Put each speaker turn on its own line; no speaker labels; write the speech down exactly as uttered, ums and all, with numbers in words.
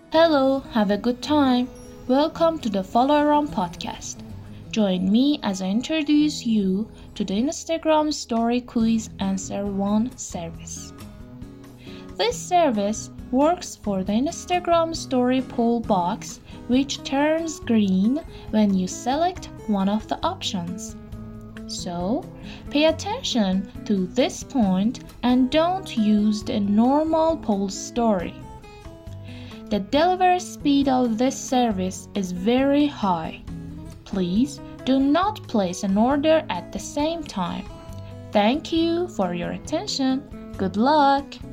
Hello, have a good time. Welcome to the Follow Around podcast. Join me as I introduce you to the Instagram Story Quiz Answer one service. This service works for the Instagram Story poll box, which turns green when you select one of the options. So, pay attention to this point and don't use the normal poll story. The delivery speed of this service is very high. Please do not place an order at the same time. Thank you for your attention. Good luck!